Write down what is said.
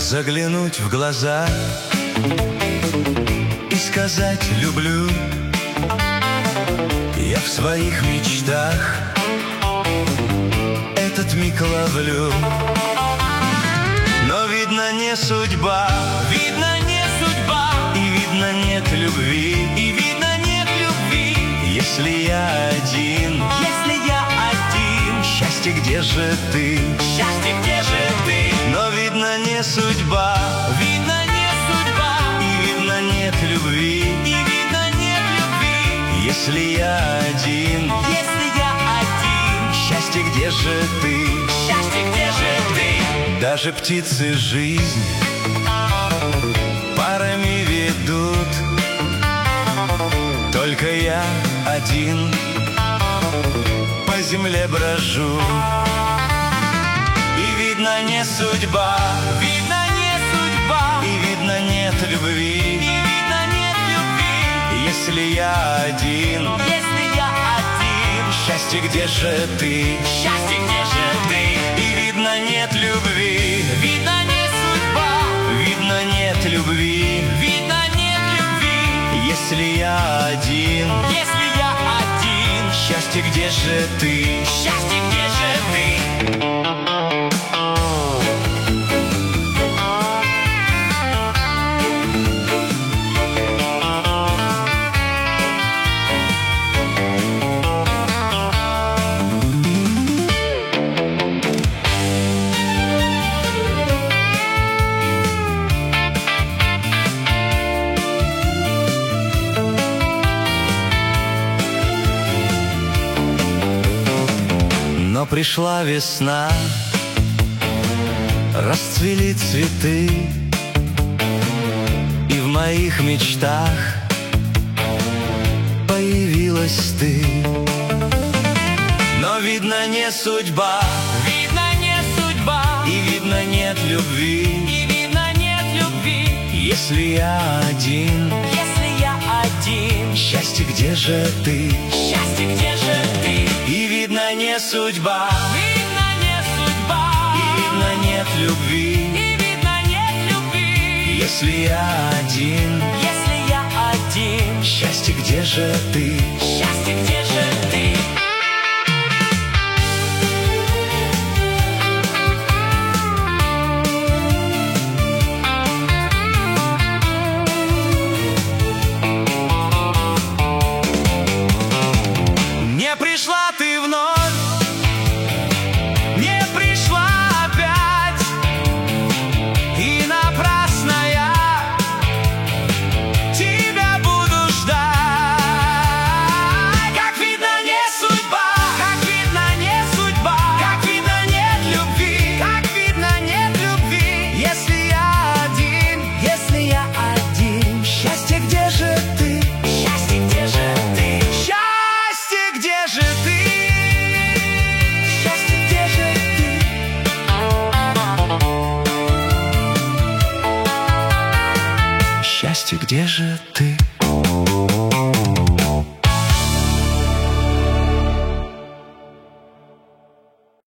Заглянуть в глаза и сказать люблю. Я в своих мечтах этот миг ловлю. Но видно не судьба, видно не судьба, и видно нет любви, и видно нет любви. Если я один, счастье, где же ты? Счастье, где же ты? Но видно не судьба, видно не судьба, и видно нет любви, и видно нет любви. Если я один, счастье, где же ты? Счастье, где же ты? Даже птицы жизнь парами ведут, только я один по земле брожу. И видно не судьба, видно не судьба, и видно нет любви, и видно нет любви. Если я один, счастье, где же ты? Счастье, где же ты? И видно нет любви, видно не судьба, видно нет любви, видно нет любви. Если я один, счастье, где же ты? Счастье, где же ты? Но пришла весна, расцвели цветы, и в моих мечтах появилась ты. Но видно не судьба, видно не судьба, и видно нет любви, и видно нет любви. Если я один, счастье, где же ты? Счастье, где же ты? И видно не судьба, видно не судьба, и видно нет любви, и видно нет любви. Если я один, счастье, где же ты? Счастье, где же ты? Пришла ты вновь, не пришла опять, и напрасно я тебя буду ждать. Как видно, не судьба, как видно, не судьба, как видно, нет любви, как видно, нет любви. Если я один, счастье, где же ты? Счастье, где же ты? Счастье, где же ты? Счастье, где же ты? Счастье, где же ты?